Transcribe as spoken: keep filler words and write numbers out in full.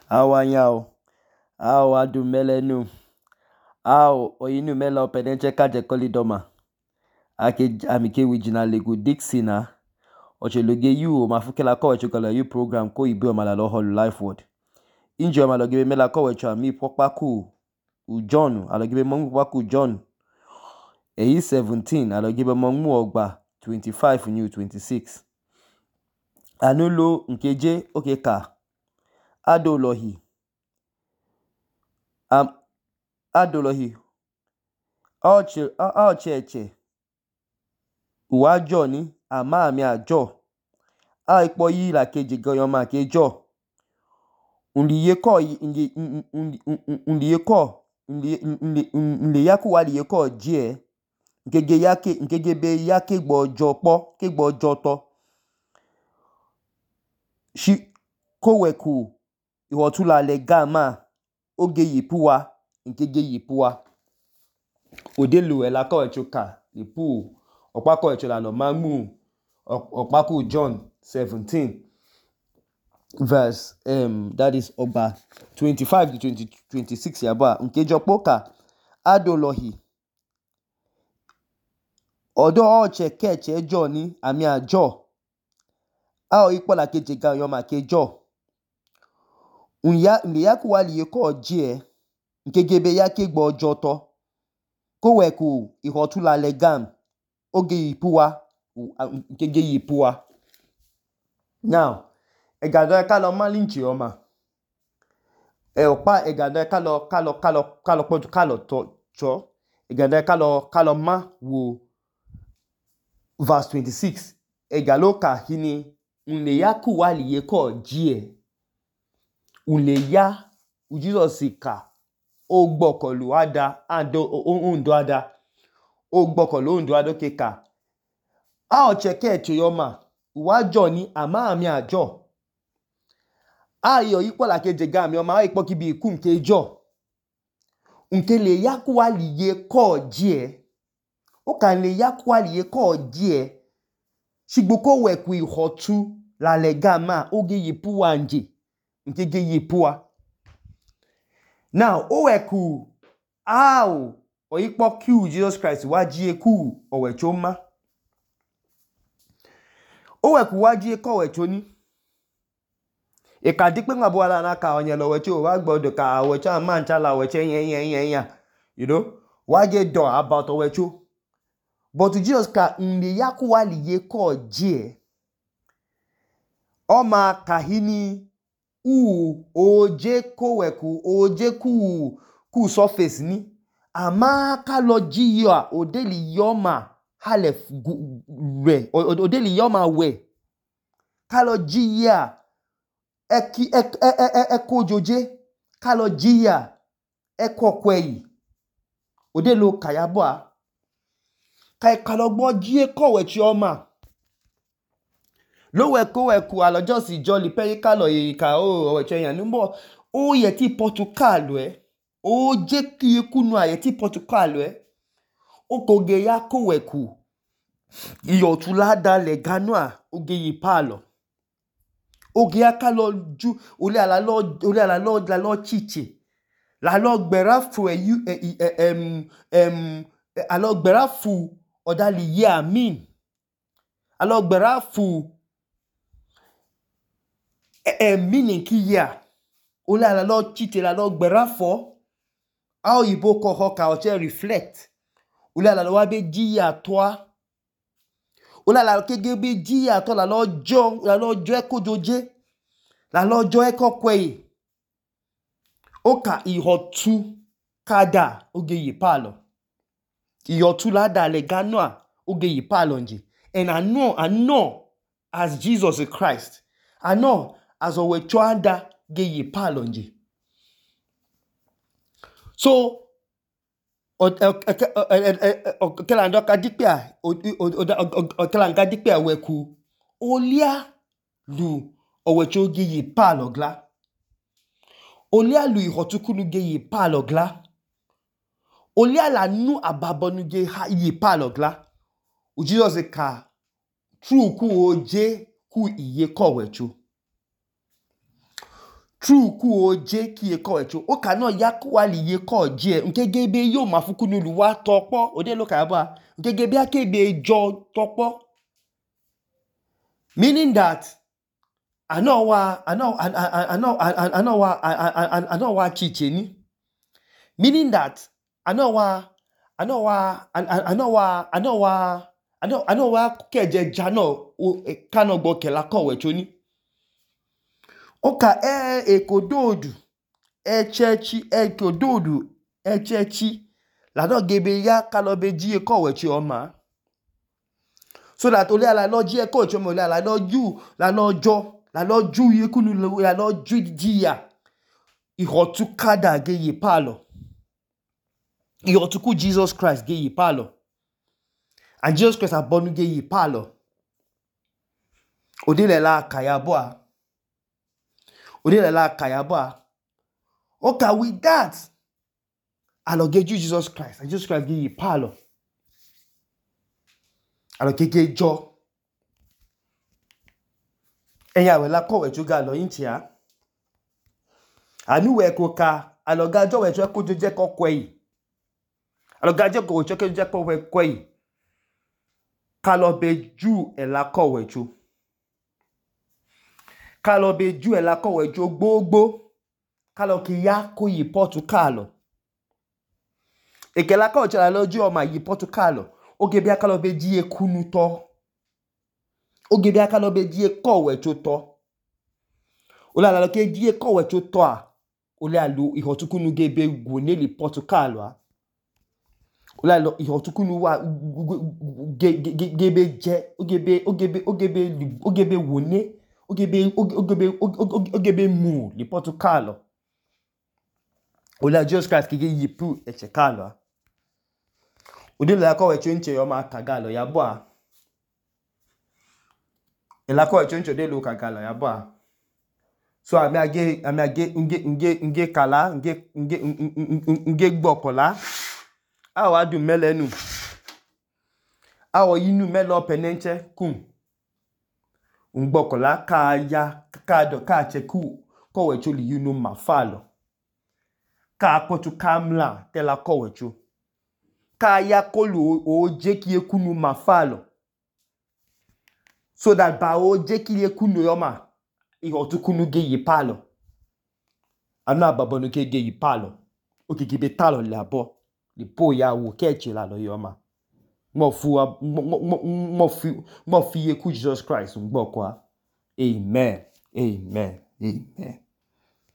Awanyao, aw adu melenu, aw oyinu mela opedenche kaje kolidoma. Ake amike wijina lego Dixina. Ocheloge yu mafukela ko echokala yu program ko ibe omalalo holu life word. Inji omalogibe mela ko echo ami pokpaku u John, alogibe mongu pokpaku John. Eyi seventeen, alogibe mongu ogba twenty-five new twenty-six. Anulo nkeje okeka. Adolohi. Am Adolohi. Oche oche eche. Uwa Johnny ama ami ajo. A ipo yi la keje goyon ma kejo. Undiye ko ndi undiye ko ndi ndi yaku wali ye ko je. Nkege yake nkege be yake gbojo po ke gbojo to. Shi koweku iwotula le gama oge yipuwa nkege yipuwa. Odelu ela ko echoka yipu opako echola no magmu opako John seventeen verse um that is Oba twenty-five to twenty twenty-six yaba nkejo poka adolohi odo oche keche Johnny ami ajo a o ipo la keje ga yo ma kejo unya nyaku wali ye ko je nkegebe yake gbo ojo to koweku ihotula legam oge yipuwa nkege yipuwa. Now egado kalo malinchi oma e opa egado kalo kalo kalo kalo poju kalo to cho egado kalo kalo ma wo verse twenty-six egalo ka hini unle yaku wali ye ko je unle ya u Jesus ka o gbokolu ada ando ondo ada o gbokolu ondo ado keka a o cheke eche yoma uwa Johnny ama ami ajo a yo ipo la keje ga mi oma ipo kibi iku nke jo nke le yaku wali ye ko je o kan le yaku wali ye ko je shigboko weku ihotu la le gama oge yipuwa nje nke ge yipuwa. Now o weku aw o ipo ku Jesus Christ waji eku owechoma o weku waji eko wechoni e ka dipe ngabo ala na ka onye lo wecho wa gbodo ka wecho amancha la wecho yen yen yen yen you know waje do about owecho but Jesus ka nle yaku wali ye ko je o ma kahini u oje ko weku oje ku ku surface ni ama ka lo jiya odeli yoma halef we odeli yoma we ka lo jiya eki ek eko joje ka lo jiya eko kweyi odelo kayabo ka ka lo gbo ji ko wechi oma lo we ko weku alo just jolly pe ka lo yi ka o wechi yan nbo o ye ti Portugal we o je ki ekunu aye ti Portugal we o koge ya ko weku iyo tulada le ganua oge yi palo oge aka lo ju ole ala lo ole ala lo la lo chiche la lo gbera fu e yu em em alo gbera fu odali ye amin alo gbera fu e meaning ki ya ole ala lo chiche la lo gbera fo how ibo ko ho ka o che reflect ole ala lo wa be ji ya toa ole ala kege be ji ya to la lo jo la lo jo eko joje la lo jo eko kwei oka ihotu kada oge yi palo ihotu lada le ganua oge yi palo nje and I know I know as Jesus Christ I know as owe choanda ge yi palo nje so okela ndo ka dipia okela nga dipia weku olia lu owe cho ge yi palo gla olia lu ihotukunu ge yi palo gla olia la nu ababonu ge yi palo gla u Jesus ka true ku oje ku iye ko wecho true ku oje ki e ko echo o ka no ya ku wali ye ko je nkegebe yo mafuku nulu wa topo ode lo ka ba nkegebe akebe jo topo, meaning that I know wa I know I I know I know wa I know wa chiche ni, meaning that I know wa I know wa I know wa I know wa I know I know wa keje jano o kano gbo ke la ko wecho ni oka e ekododu echechi ekododu echechi la do gebe ya kalobe ji ko wechi oma, so that ole ala lo ji ko wechi oma ole ala lo ju la lo jo la lo ju ye kunu la lo ju ji ya ihotu kada ge ye palo ihotu ku Jesus Christ ge ye palo, and Jesus Christ abonu ge ye palo odile la kayabo odile la kayabo. Okay, with that, I'll get you Jesus Christ. And Jesus Christ give you palo. I'll get you joy. And ya wela ko wecho ga lo intia. Anu we ko ka, alo ga jo wecho ko je ko kwei. Alo ga jo ko wecho ko je ko we kwei. Kalo be ju e la ko wecho. Kalo be ju e la ko wecho gbogbo. Kalo ki ya ko yi potu kalo. Eke la ko wecho la lo ju o ma yi potu kalo. Oge bia kalo be ji e kunu to. Oge bia kalo be ji e ko wecho to. Ola la ke ji e ko wecho to a. Ole alu ihotukunu gebe gwone li potu kalo a. Ola lo ihotukunu wa gebe je ogebe ogebe ogebe ogebe wone ogebe ogebe ogebe mu li potu kalo. Ola Jesus Christ ki yi pu eche kalo a. Odi la ko wecho nche yo ma kagalo ya bo a. Ela ko wecho nche de lo kagalo ya bo a. So ami age ami age nge nge nge kala nge nge nge gbokola awa du melenu awo yinu melo penenche kum ngbokola ka ya ka do ka cheku ko wecho li yinu mafalo ka potu kamla tela ko wecho ka ya kolu o je ki ekunu mafalo, so that ba o je ki ekunu yoma ihotukunu ge yi palo ana babonu ke ge yi palo okiki be talo labo li po ya wo keche la lo yoma mo fu mo mo fi mo fi ye ku Jesus Christ ngbo kwa. Amen, amen, amen.